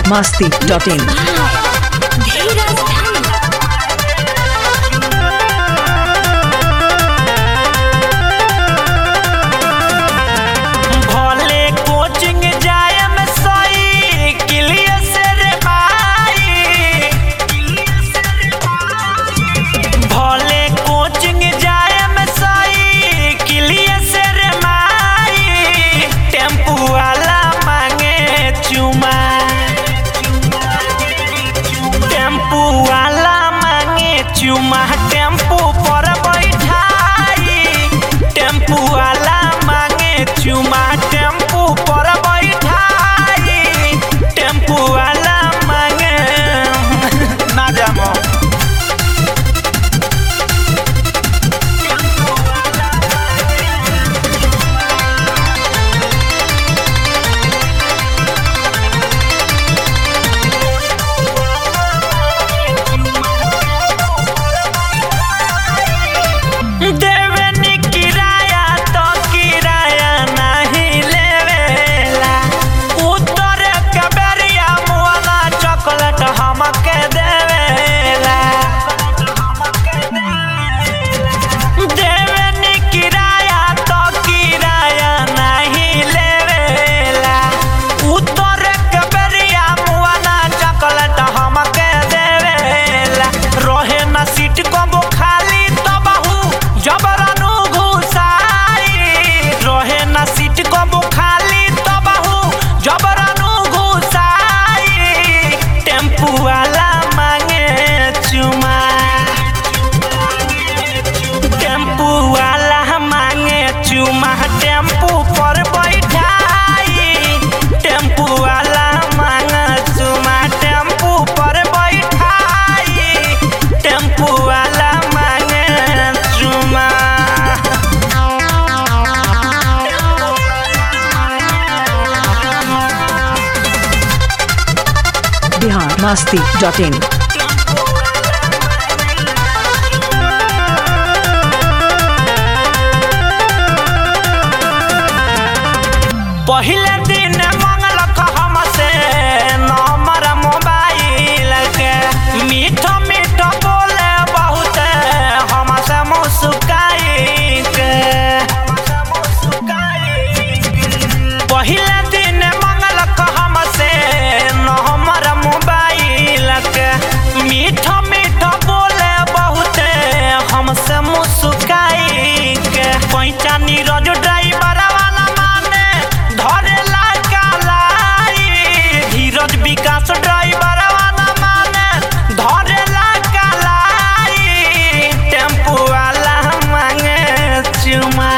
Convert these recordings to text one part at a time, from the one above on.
biharmasti.in चुमा tempo पर बैठाई टेम्पू वाला मांगे चुमा टेम्पू पर बैठाई टेम्पू वाला मांगे ना जामो चुमा टेम्पू पर बैठाई टेम्पू वाला मांगे चुमा टेम्पू पर बैठाई टेम्पू वाला मांगे चुमा biharmasti.in पहले दिन मंगलक हमसे नंबर मोबाइल के मीठ मीठ बोले बहुत हमसे मुस्काई के पहले दिन मंगलक हमसे नंबर मोबाइल के मीठ मीठ बोले बहुत हमसे मुस्काई के पैसा नीरज ड्राइवर विकास ड्राइवर वाला माने धरेला कलाई टेम्पू वाला मांगे चुमा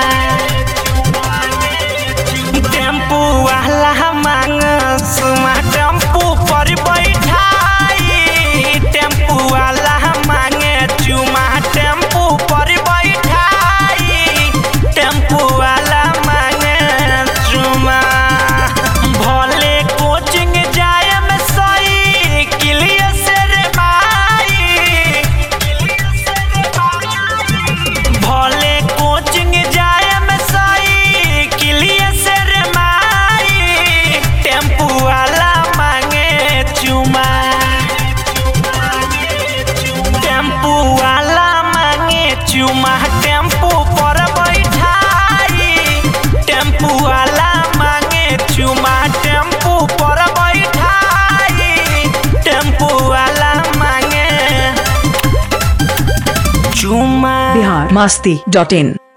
टेम्पू वाला मांगे चुमा टेम्पू पर बैठाई टेम्पू वाला मांगे चुमा टेम्पू पर बैठाई टेम्पू वाला मांगे चुमा भले कोचिंग चुमा टेम्पू पर बैठाई टेम्पू वाला मांगे चुमा टेम्पू पर बैठाई टेम्पू वाला मांगे चुमा biharmasti.in